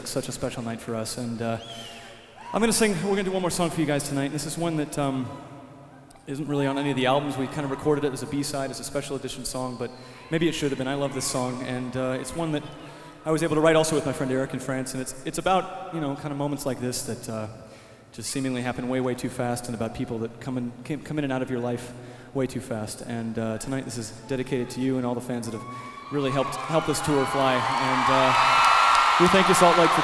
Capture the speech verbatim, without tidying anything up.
Such a special night for us, and uh, I'm going to sing, we're going to do one more song for you guys tonight, and this is one that um, isn't really on any of the albums. We kind of recorded it as a B-side, as a special edition song, but maybe it should have been. I love this song, and uh, it's one that I was able to write also with my friend Eric in France, and it's it's about, you know, kind of moments like this that uh, just seemingly happen way, way too fast, and about people that come in, came, come in and out of your life way too fast. And uh, tonight this is dedicated to you and all the fans that have really helped helped this tour fly, and uh, we thank you, Salt Lake, for